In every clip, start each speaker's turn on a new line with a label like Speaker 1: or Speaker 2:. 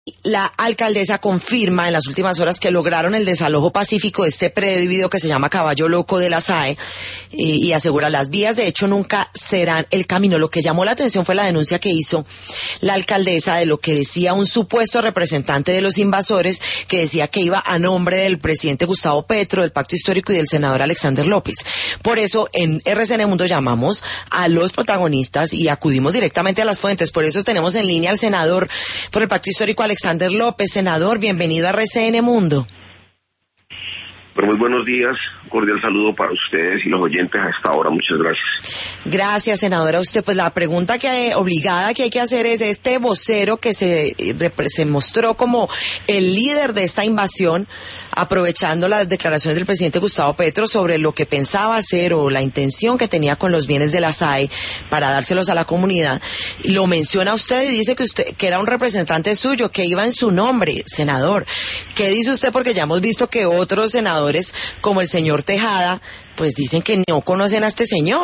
Speaker 1: La alcaldesa confirma en las últimas horas que lograron el desalojo pacífico de este predio que se llama Caballo Loco de la SAE y asegura las vías de hecho nunca serán el camino. Lo que llamó la atención fue la denuncia que hizo la alcaldesa de lo que decía un supuesto representante de los invasores, que decía que iba a nombre del presidente Gustavo Petro, del Pacto Histórico y del senador Alexander López. Por eso en RCN Mundo llamamos a los protagonistas y acudimos directamente a las fuentes. Por eso tenemos en línea al senador por el Pacto Histórico Alexander López. Senador, bienvenido a RCN Mundo.
Speaker 2: Pero muy buenos días, cordial saludo para ustedes y los oyentes a esta hora, muchas gracias.
Speaker 1: Gracias, senadora. Usted, pues la pregunta obligada que hay que hacer es, este vocero que se mostró como el líder de esta invasión, aprovechando las declaraciones del presidente Gustavo Petro sobre lo que pensaba hacer o la intención que tenía con los bienes de la SAE para dárselos a la comunidad, lo menciona usted y dice que usted, que era un representante suyo, que iba en su nombre. Senador, ¿qué dice usted? Porque ya hemos visto que otros senadores, como el señor Tejada, pues dicen que no conocen a este señor.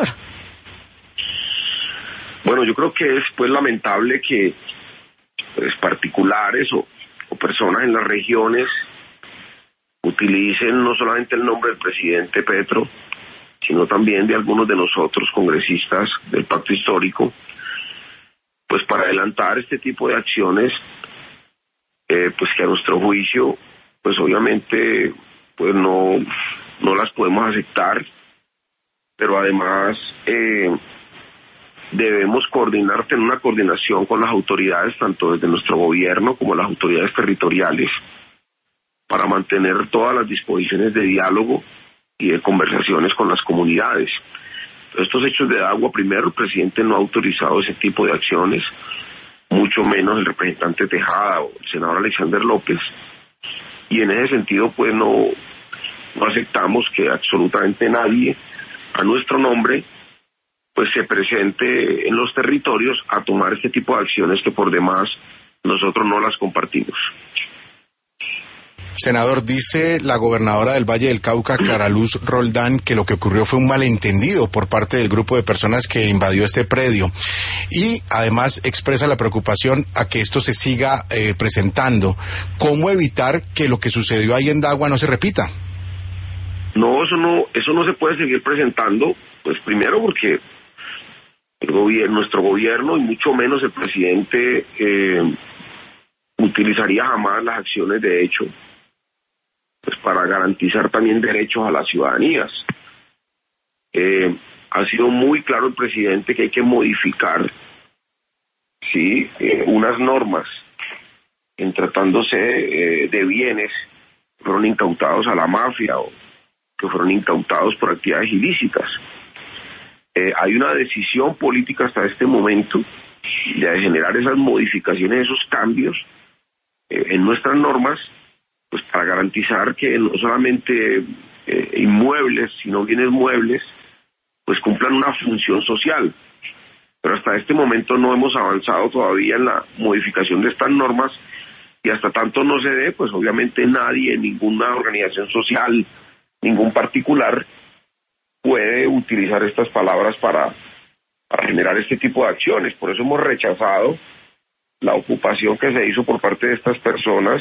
Speaker 2: Bueno, yo creo que es pues lamentable que pues, particulares o personas en las regiones utilicen no solamente el nombre del presidente Petro, sino también de algunos de nosotros congresistas del Pacto Histórico, pues para adelantar este tipo de acciones, pues que a nuestro juicio, pues obviamente, pues no las podemos aceptar, pero además debemos tener una coordinación con las autoridades, tanto desde nuestro gobierno como las autoridades territoriales, para mantener todas las disposiciones de diálogo y de conversaciones con las comunidades. Estos hechos de agua, primero, el presidente no ha autorizado ese tipo de acciones, mucho menos el representante Tejada o el senador Alexander López, y en ese sentido, pues no aceptamos que absolutamente nadie, a nuestro nombre, pues se presente en los territorios a tomar este tipo de acciones que por demás nosotros no las compartimos.
Speaker 3: Senador, dice la gobernadora del Valle del Cauca, Clara Luz Roldán, que lo que ocurrió fue un malentendido por parte del grupo de personas que invadió este predio. Y además expresa la preocupación a que esto se siga presentando. ¿Cómo evitar que lo que sucedió ahí en Dagua no se repita?
Speaker 2: No, eso no se puede seguir presentando, pues primero porque nuestro gobierno y mucho menos el presidente utilizaría jamás las acciones de hecho pues para garantizar también derechos a las ciudadanías. Ha sido muy claro el presidente que hay que modificar unas normas en tratándose de bienes que fueron incautados a la mafia o que fueron incautados por actividades ilícitas. Hay una decisión política hasta este momento de generar esas modificaciones, esos cambios en nuestras normas, pues para garantizar que no solamente inmuebles, sino bienes muebles, pues cumplan una función social. Pero hasta este momento no hemos avanzado todavía en la modificación de estas normas y hasta tanto no se dé, pues obviamente nadie, ninguna organización social, ningún particular puede utilizar estas palabras para generar este tipo de acciones. Por eso hemos rechazado la ocupación que se hizo por parte de estas personas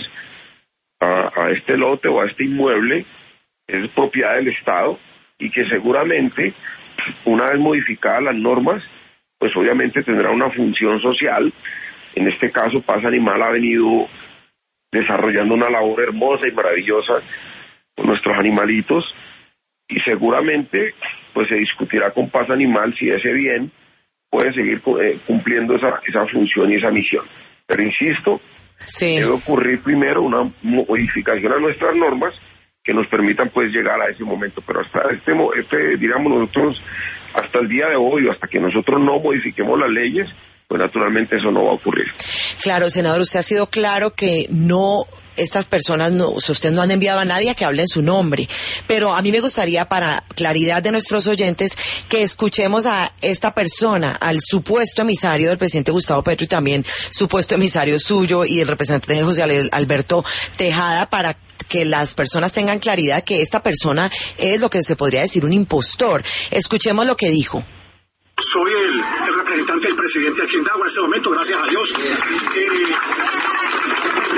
Speaker 2: a este lote o a este inmueble. Es propiedad del Estado y que seguramente, una vez modificadas las normas, pues obviamente tendrá una función social. En este caso, Paz Animal ha venido desarrollando una labor hermosa y maravillosa con nuestros animalitos y seguramente pues se discutirá con Paz Animal si ese bien puede seguir cumpliendo esa función y esa misión. Pero insisto, debe ocurrir primero una modificación a nuestras normas que nos permitan pues llegar a ese momento, pero hasta digamos nosotros, hasta el día de hoy, hasta que nosotros no modifiquemos las leyes, pues naturalmente eso no va a ocurrir.
Speaker 1: Claro, senador, usted ha sido claro que estas personas usted no han enviado a nadie a que hable en su nombre, pero a mí me gustaría, para claridad de nuestros oyentes, que escuchemos a esta persona, al supuesto emisario del presidente Gustavo Petro y también supuesto emisario suyo y el representante José Alberto Tejada, para que las personas tengan claridad que esta persona es lo que se podría decir un impostor. Escuchemos lo que dijo.
Speaker 4: Soy el representante del presidente aquí en Dagua en este momento, gracias a Dios.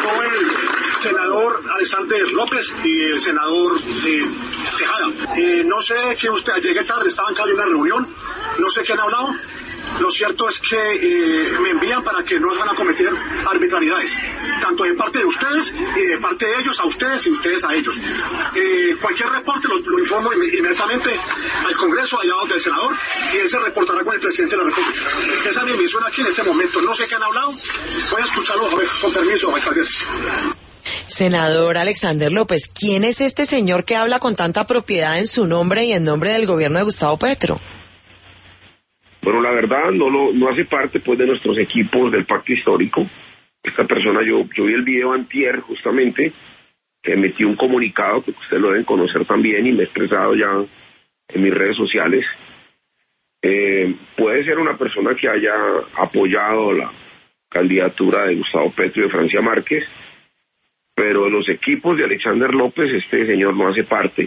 Speaker 4: presentó el senador Alexander López y el senador Tejada. No sé que usted llegué tarde, estaba en calle en una reunión, no sé qué han hablado. Lo cierto es que me envían para que no van a cometer arbitrariedades, tanto de parte de ustedes y de parte de ellos a ustedes y ustedes a ellos. Cualquier reporte lo informo inmediatamente al Congreso, allá donde el senador, y él se reportará con el presidente de la República. Esa es mi misión aquí en este momento. No sé qué han hablado, voy a escucharlo, a ver, con permiso, alcaldesa.
Speaker 1: Senador Alexander López, ¿quién es este señor que habla con tanta propiedad en su nombre y en nombre del gobierno de Gustavo Petro?
Speaker 2: Bueno, la verdad no hace parte pues de nuestros equipos del pacto histórico. Esta persona, yo vi el video antier justamente, que emití un comunicado que ustedes lo deben conocer también y me he expresado ya en mis redes sociales. Puede ser una persona que haya apoyado la candidatura de Gustavo Petro y de Francia Márquez, pero de los equipos de Alexander López este señor no hace parte.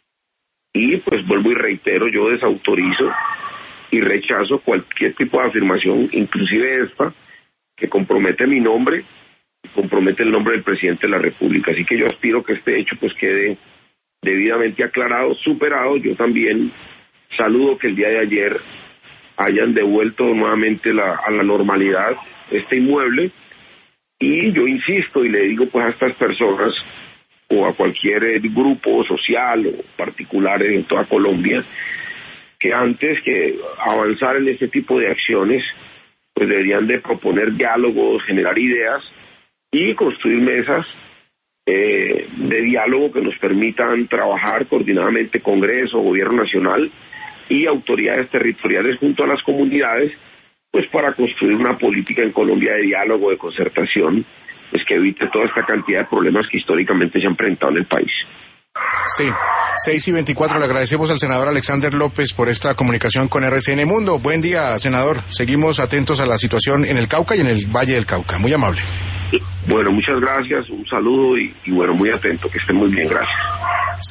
Speaker 2: Y pues vuelvo y reitero, yo desautorizo y rechazo cualquier tipo de afirmación, inclusive esta, que compromete mi nombre y compromete el nombre del presidente de la República. Así que yo aspiro que este hecho pues quede debidamente aclarado, superado. Yo también saludo que el día de ayer hayan devuelto nuevamente a la normalidad este inmueble, y yo insisto y le digo pues a estas personas o a cualquier grupo social o particular en toda Colombia, que antes que avanzar en este tipo de acciones, pues deberían de proponer diálogos, generar ideas y construir mesas de diálogo que nos permitan trabajar coordinadamente Congreso, Gobierno Nacional y autoridades territoriales junto a las comunidades, pues para construir una política en Colombia de diálogo, de concertación, pues que evite toda esta cantidad de problemas que históricamente se han presentado en el país.
Speaker 3: Sí, 6:24, le agradecemos al senador Alexander López por esta comunicación con RCN Mundo. Buen día, senador. Seguimos atentos a la situación en el Cauca y en el Valle del Cauca. Muy amable.
Speaker 2: Bueno, muchas gracias, un saludo y bueno, muy atento, que estén muy bien, gracias.